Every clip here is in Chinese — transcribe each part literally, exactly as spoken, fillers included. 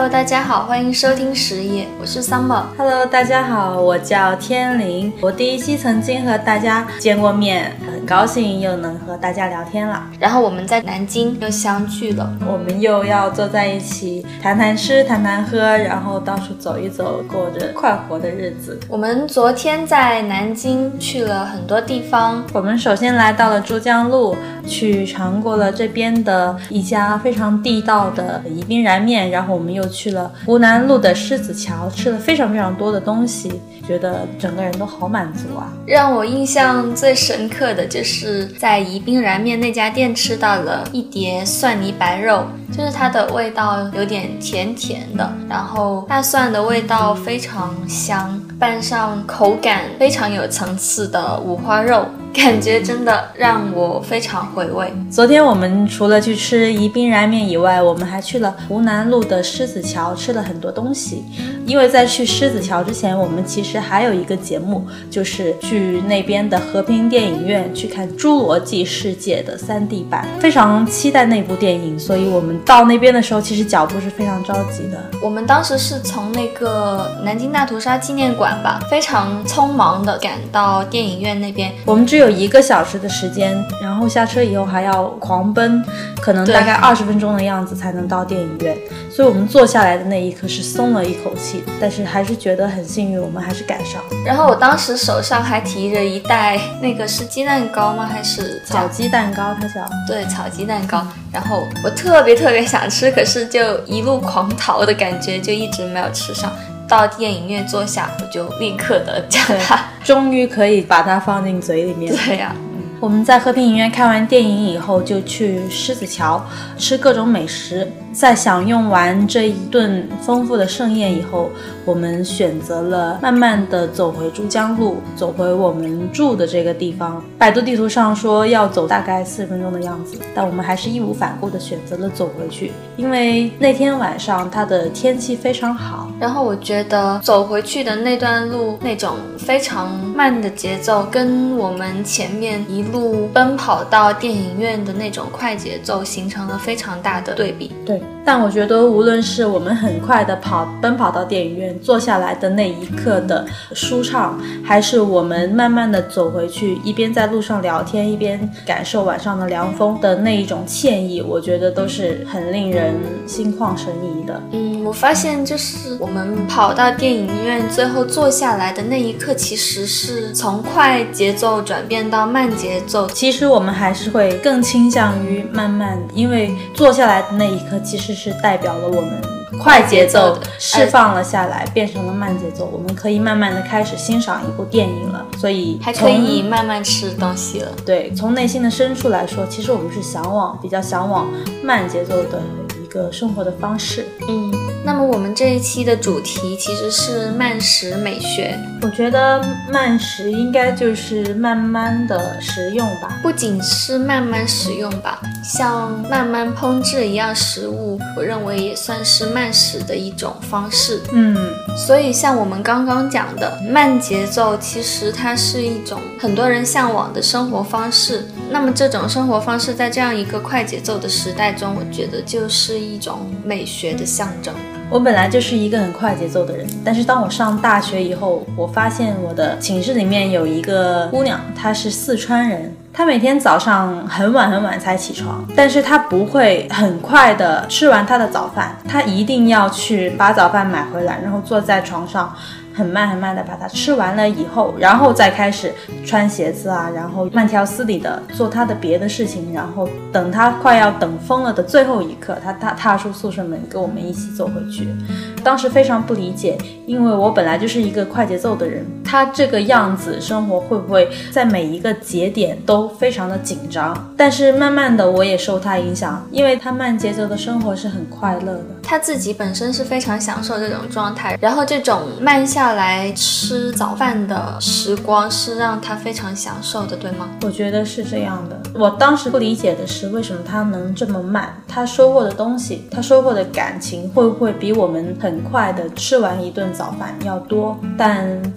Hello， 大家好，欢迎收听食野，我是 Summer。 Hello， 大家好，我叫天灵。我第一期曾经和大家见过面，很高兴又能和大家聊天了。 然后我们在南京又相聚了， 我们又要坐在一起谈谈吃，谈谈喝，然后到处走一走，过着快活的日子。 我们昨天在南京去了很多地方。 我们首先来到了珠江路，去尝过了这边的一家非常地道的宜宾燃面，然后我们又去了湖南路的狮子桥，吃了非常非常多的东西，觉得整个人都好满足啊。 让我印象最深刻的就是在宜宾燃面那家店吃到了一碟蒜泥白肉，就是它的味道有点甜甜的，然后大蒜的味道非常香，拌上口感非常有层次的五花肉，感觉真的让我非常回味。 昨天我们除了去吃宜宾燃面以外，我们还去了湖南路的狮子桥，吃了很多东西。因为在去狮子桥之前，我们其实还有一个节目，就是去那边的和平电影院去看《侏罗纪世界》的 三 D 版，非常期待那部电影，所以我们到那边的时候其实脚步是非常着急的。 我们当时是从那个南京大屠杀纪念馆吧，非常匆忙的赶到电影院那边。 我们只有一个小时的时间，然后下车以后还要狂奔，可能大概二十分钟的样子才能到电影院，所以我们坐下来的那一刻是松了一口气，但是还是觉得很幸运，我们还是赶上。 然后我当时手上还提着一袋那个是鸡蛋糕吗？还是炒鸡蛋糕？它叫对，炒鸡蛋糕。然后我特别特别想吃，可是就一路狂逃的感觉，就一直没有吃上。到电影院坐下，我就立刻的将它， 终于可以把它放进嘴里面。 对呀、啊。 我们在和平影院看完电影以后，就去狮子桥吃各种美食。在享用完这一顿丰富的盛宴以后，我们选择了慢慢的走回珠江路，走回我们住的这个地方。百度地图上说要走大概四十分钟的样子，但我们还是义无反顾的选择了走回去，因为那天晚上它的天气非常好。 然后我觉得走回去的那段路那种非常慢的节奏，跟我们前面一路奔跑到电影院的那种快节奏形成了非常大的对比。 对，但我觉得无论是我们很快的跑奔跑到电影院坐下来的那一刻的舒畅，还是我们慢慢的走回去，一边在路上聊天一边感受晚上的凉风的那一种惬意，我觉得都是很令人心旷神怡的。 嗯，我发现就是我们跑到电影院最后坐下来的那一刻，其实是从快节奏转变到慢节奏。 其实我们还是会更倾向于慢慢的，因为坐下来的那一刻其实是代表了我们快节奏释放了下来，变成了慢节奏，我们可以慢慢的开始欣赏一部电影了，所以还可以慢慢吃东西了。 对，从内心的深处来说，其实我们是向往比较向往慢节奏的一个生活的方式。 嗯，那么我们这一期的主题其实是慢食美学。 我觉得慢食应该就是慢慢的食用吧， 不仅是慢慢食用吧，像慢慢烹制一样食物，我认为也算是慢食的一种方式。 嗯， 所以像我们刚刚讲的慢节奏，其实它是一种很多人向往的生活方式。那么这种生活方式在这样一个快节奏的时代中，我觉得就是一种美学的象征。 我本来就是一个很快节奏的人，但是当我上大学以后，我发现我的寝室里面有一个姑娘，她是四川人，她每天早上很晚很晚才起床，但是她不会很快的吃完她的早饭，她一定要去把早饭买回来，然后坐在床上很慢很慢的把它吃完了以后，然后再开始穿鞋子啊，然后慢条斯理的做他的别的事情，然后等他快要等疯了的最后一刻，他他踏出宿舍门跟我们一起走回去。当时非常不理解，因为我本来就是一个快节奏的人，他这个样子生活会不会在每一个节点都非常的紧张？但是慢慢的我也受他影响，因为他慢节奏的生活是很快乐的， 他自己本身是非常享受这种状态，然后这种慢下来吃早饭的时光是让他非常享受的，对吗？ 我觉得是这样的。我当时不理解的是为什么他能这么慢，他收获的东西，他收获的感情会不会比我们很快的吃完一顿早饭要多？但在相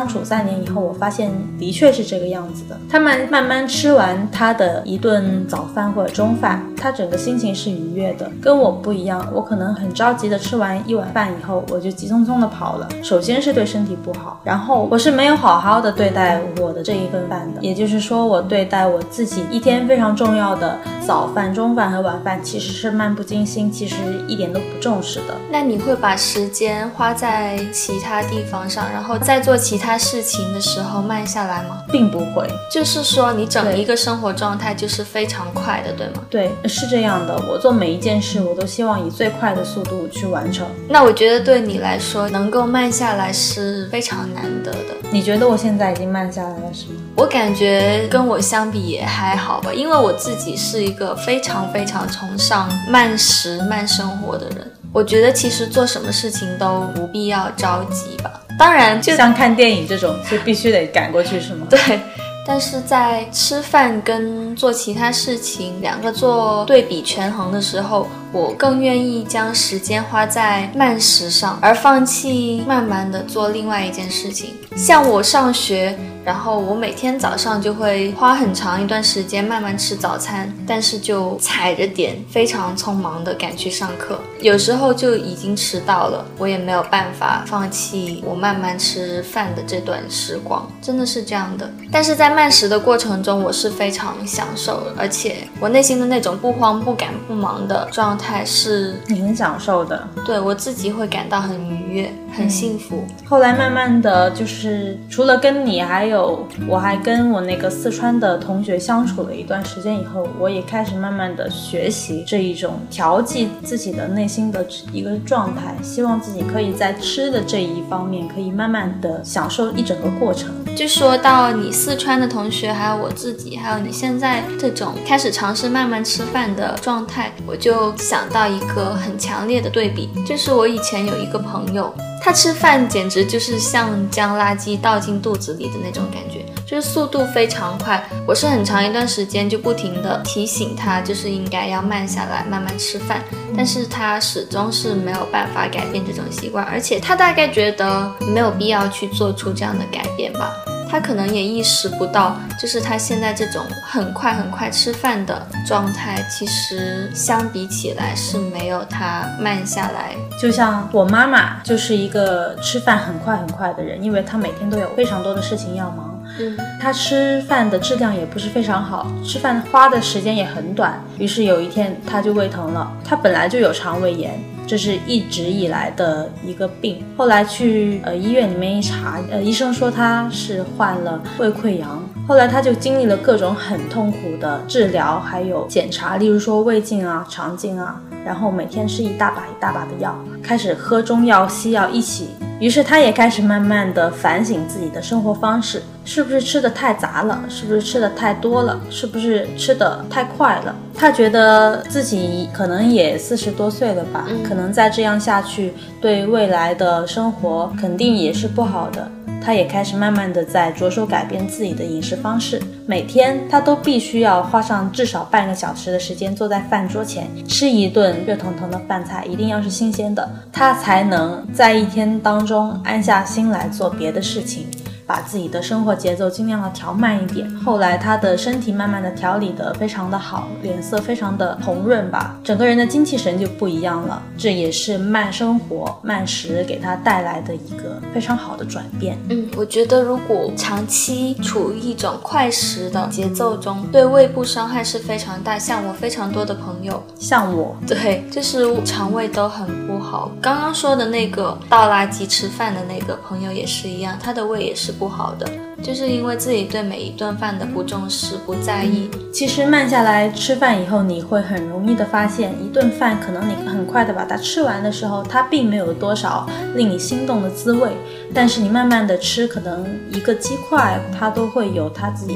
相处三年以后，我发现的确是这个样子的。他们慢慢吃完他的一顿早饭或者中饭，他整个心情是愉悦的，跟我不一样。我可能很着急的吃完一碗饭以后，我就急匆匆的跑了，首先是对身体不好，然后我是没有好好的对待我的这一份饭的，也就是说我对待我自己一天非常重要的早饭、中饭和晚饭其实是漫不经心，其实一点都不重视的。 那你会把时间花在其他地方上，然后在做其他事情的时候慢下来吗？ 并不会， 就是说你整一个生活状态就是非常快的，对吗？ 对，是这样的，我做每一件事我都希望以最快的速度去完成。 那我觉得对你来说能够慢下来是非常难得的。 你觉得我现在已经慢下来了是吗？ 我感觉跟我相比也还好吧，因为我自己是一个非常非常崇尚慢食慢生活的人。我觉得其实做什么事情都不必要着急吧，当然就像看电影这种就必须得赶过去是吗？ 对，但是在吃饭跟做其他事情两个做对比权衡的时候，我更愿意将时间花在慢食上，而放弃慢慢的做另外一件事情。像我上学，然后我每天早上就会花很长一段时间慢慢吃早餐，但是就踩着点非常匆忙的赶去上课，有时候就已经迟到了，我也没有办法放弃我慢慢吃饭的这段时光，真的是这样的。但是在慢食的过程中，我是非常享受的，而且我内心的那种不慌不赶不忙的状态是你很享受的， 对我自己会感到很愉悦很幸福、 嗯、后来慢慢的就是除了跟你还有我还跟我那个四川的同学相处了一段时间以后，我也开始慢慢的学习这一种调剂自己的内心的一个状态，希望自己可以在吃的这一方面可以慢慢的享受一整个过程。 就说到你四川的同学还有我自己还有你现在这种开始尝试慢慢吃饭的状态，我就想到一个很强烈的对比，就是我以前有一个朋友，他吃饭简直就是像将垃圾倒进肚子里的那种感觉，就是速度非常快。我是很长一段时间就不停的提醒他，就是应该要慢下来慢慢吃饭，但是他始终是没有办法改变这种习惯，而且他大概觉得没有必要去做出这样的改变吧。他可能也意识不到，就是他现在这种很快很快吃饭的状态，其实相比起来是没有他慢下来。 就像我妈妈就是一个吃饭很快很快的人，因为她每天都有非常多的事情要忙， 嗯， 她吃饭的质量也不是非常好，吃饭花的时间也很短，于是有一天她就胃疼了。她本来就有肠胃炎，这是一直以来的一个病，后来去呃医院里面一查，呃医生说他是患了胃溃疡，后来他就经历了各种很痛苦的治疗还有检查，例如说胃镜啊、肠镜啊，然后每天吃一大把一大把的药，开始喝中药西药一起，于是他也开始慢慢的反省自己的生活方式，是不是吃的太杂了，是不是吃的太多了，是不是吃的太快了。他觉得自己可能也四十多岁了吧、嗯、可能再这样下去对未来的生活肯定也是不好的。他也开始慢慢的在着手改变自己的饮食方式，每天他都必须要花上至少半个小时的时间坐在饭桌前吃一顿热腾腾的饭菜，一定要是新鲜的，他才能在一天当中安下心来做别的事情，把自己的生活节奏尽量的调慢一点。后来他的身体慢慢的调理的非常的好，脸色非常的红润吧，整个人的精气神就不一样了，这也是慢生活慢食给他带来的一个非常好的转变。 嗯，我觉得如果长期处于一种快食的节奏中，对胃部伤害是非常大，像我非常多的朋友， 像我， 对，就是肠胃都很不好。刚刚说的那个倒垃圾吃饭的那个朋友也是一样，他的胃也是不好的，就是因为自己对每一顿饭的不重视不在意。 其实慢下来吃饭以后，你会很容易的发现，一顿饭可能你很快的把它吃完的时候，它并没有多少令你心动的滋味，但是你慢慢的吃，可能一个鸡块它都会有它自己很独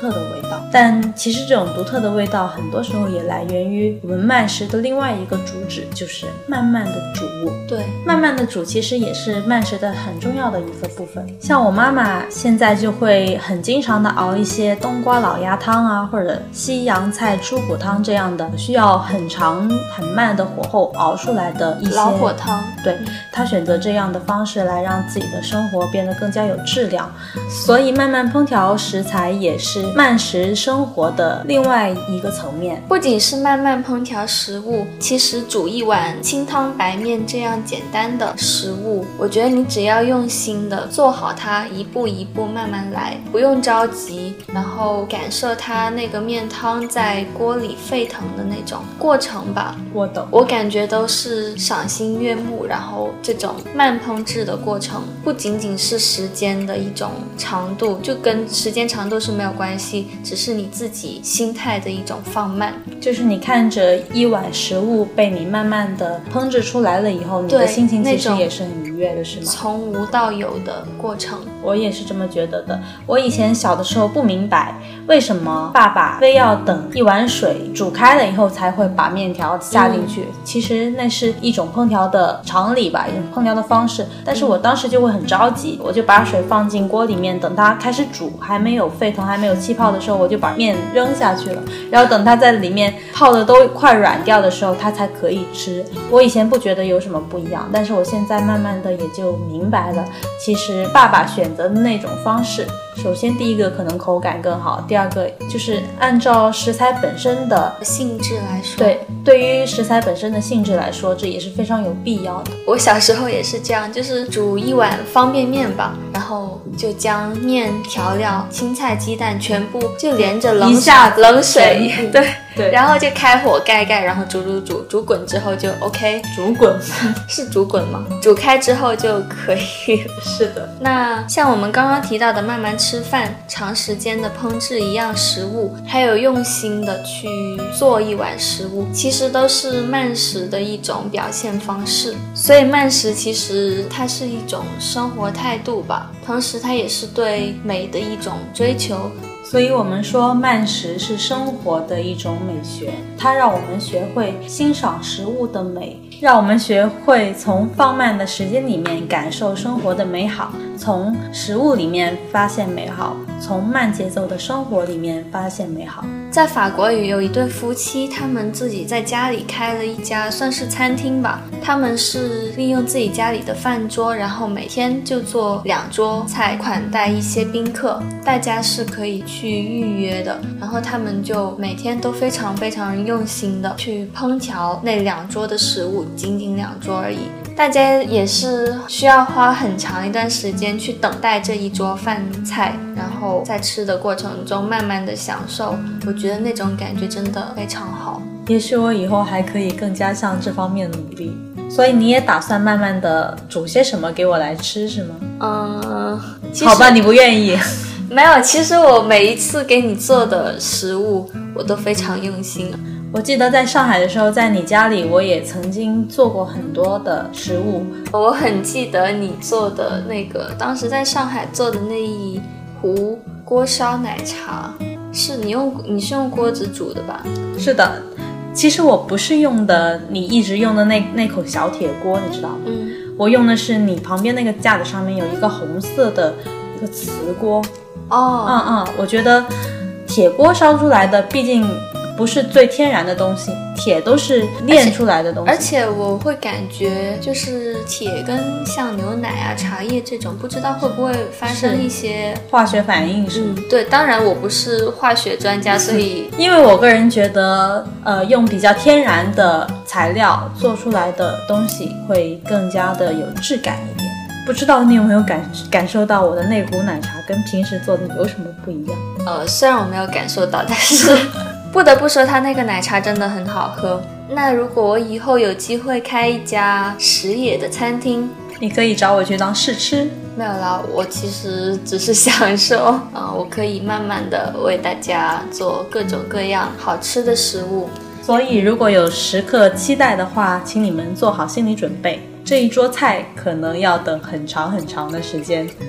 特的味道。但其实这种独特的味道很多时候也来源于我们慢食的另外一个主旨，就是慢慢的煮。 对， 慢慢的煮其实也是慢食的很重要的一个部分。像我妈妈现在就会很经常的熬一些冬瓜老鸭汤啊，或者西洋菜猪骨汤这样的需要很长很慢的火候熬出来的一些老火汤。 对，她选择这样的方式来让自己的生活变得更加有质量。所以慢慢烹调食材也是慢食生活的另外一个层面。 不仅是慢慢烹调食物，其实煮一碗清汤白面这样简单的食物，我觉得你只要用心的做好它，一步一步慢慢来，不用着急，然后感受它那个面汤在锅里沸腾的那种过程吧。 我懂， 我感觉都是赏心悦目。然后这种慢烹制的过程不仅仅是时间的一种长度，就跟时间长度是没有关系，只是你自己心态的一种放慢。 就是你看着一碗食物被你慢慢的烹制出来了以后，你的心情其实也是很愉悦的，是吗？ 从无到有的过程， 我也是这么觉得的。我以前小的时候不明白为什么爸爸非要等一碗水煮开了以后才会把面条下进去、嗯、其实那是一种烹调的常理吧，一种烹调的方式。但是我当时就会很着急，我就把水放进锅里面，等它开始煮还没有沸腾还没有气泡的时候，我就把面扔下去了，然后等它在里面泡的都快软掉的时候它才可以吃。我以前不觉得有什么不一样，但是我现在慢慢的也就明白了，其实爸爸选择的那种方式，首先第一个可能口感更好，第二个就是按照食材本身的性质来说， 对，对于食材本身的性质来说，这也是非常有必要的。 我小时候也是这样，就是煮一碗方便面吧，然后就将面、调料、青菜、鸡蛋全部就连着冷一下子冷水，对对， 然后就开火盖盖，然后煮煮煮煮滚之后就 OK。 煮滚是煮滚吗？煮开之后就可以是的。 那像我们刚刚提到的慢慢吃饭、长时间的烹制一样食物，还有用心的去做一碗食物，其实都是慢食的一种表现方式。所以慢食其实它是一种生活态度吧，同时它也是对美的一种追求。 所以我们说慢食是生活的一种美学，它让我们学会欣赏食物的美，让我们学会从放慢的时间里面感受生活的美好，从食物里面发现美好，从慢节奏的生活里面发现美好。 在法国有一对夫妻，他们自己在家里开了一家算是餐厅吧，他们是利用自己家里的饭桌，然后每天就做两桌菜款待一些宾客，大家是可以去预约的，然后他们就每天都非常非常用心的去烹调那两桌的食物，仅仅两桌而已。大家也是需要花很长一段时间去等待这一桌饭菜，然后在吃的过程中慢慢的享受，我觉得那种感觉真的非常好。 也许我以后还可以更加向这方面努力。所以你也打算慢慢的煮些什么给我来吃是吗？ 嗯， 好吧，你不愿意。 没有，其实我每一次给你做的食物我都非常用心。 我记得在上海的时候，在你家里我也曾经做过很多的食物。 我很记得你做的那个，当时在上海做的那一壶锅烧奶茶，是你用你是用锅子煮的吧？ 是的，其实我不是用的你一直用的那那口小铁锅，你知道吗？ 嗯， 我用的是你旁边那个架子上面有一个红色的一个瓷锅。 哦， 嗯嗯，我觉得铁锅烧出来的毕竟不是最天然的东西，铁都是炼出来的东西。 而且，而且我会感觉就是铁跟像牛奶啊、茶叶这种，不知道会不会发生一些化学反应是吗？ 嗯，对，当然我不是化学专家，所以因为我个人觉得呃，用比较天然的材料做出来的东西会更加的有质感一点。不知道你有没有感感受到我的那壶奶茶跟平时做的有什么不一样？ 呃，虽然我没有感受到，但是不得不说它那个奶茶真的很好喝。那如果我以后有机会开一家食野的餐厅， 你可以找我去当试吃。 没有啦，我其实只是享受啊、呃，我可以慢慢的为大家做各种各样好吃的食物。 所以如果有食客期待的话，请你们做好心理准备，这一桌菜可能要等很长很长的时间。 嗯，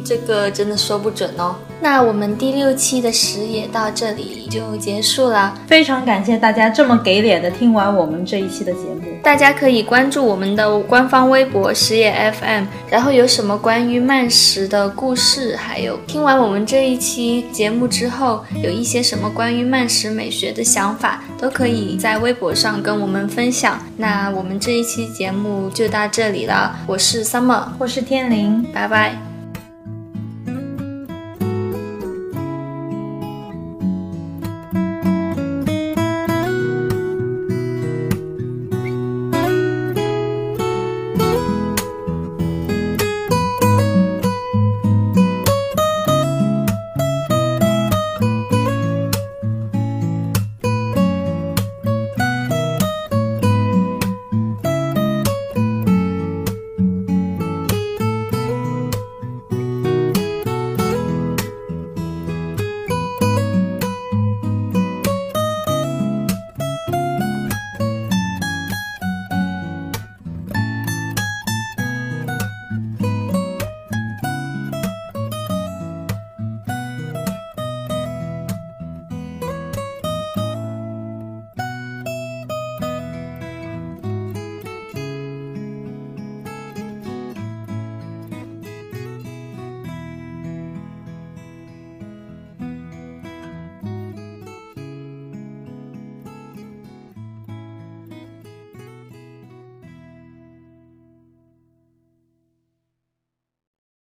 这个真的说不准哦。那我们第六期的食也到这里就结束了， 非常感谢大家这么给脸的听完我们这一期的节目。 大家可以关注我们的官方微博食也 F M， 然后有什么关于慢食的故事，还有听完我们这一期节目之后有一些什么关于慢食美学的想法，都可以在微博上跟我们分享。那我们这一期节目就到这里了，我是 Summer， 我是天灵， 拜拜。